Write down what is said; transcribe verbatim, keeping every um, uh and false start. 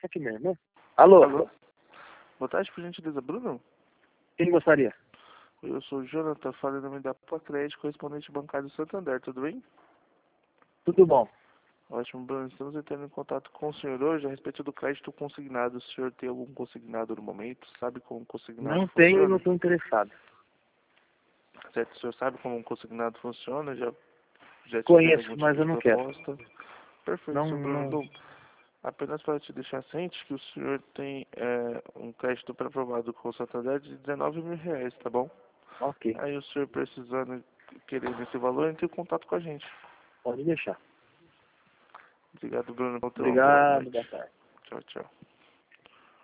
Aqui mesmo. Alô? Alô? Boa tarde, por gentileza, Bruno? Quem gostaria? Eu sou o Jonathan, falo em nome da Procrédito, correspondente bancário do Santander, tudo bem? Tudo bom. Ótimo, Bruno. Estamos entrando em contato com o senhor hoje a respeito do crédito consignado. O senhor tem algum consignado no momento? Sabe como um consignado Não funciona? tenho e não estou interessado. Certo, o senhor sabe como um consignado funciona? Já, já te fez Conheço, algum mas tipo eu de não quero. proposta? Perfeito, Não, senhor Bruno. não. Bom, apenas para te deixar ciente que o senhor tem é, um crédito pré-aprovado com o Santander de dezenove mil reais, tá bom? Ok. Aí o senhor precisando, querendo esse valor, entre em contato com a gente. Pode deixar. Obrigado, Bruno. Bom, pela Obrigado, noite. boa tarde. Tchau, tchau.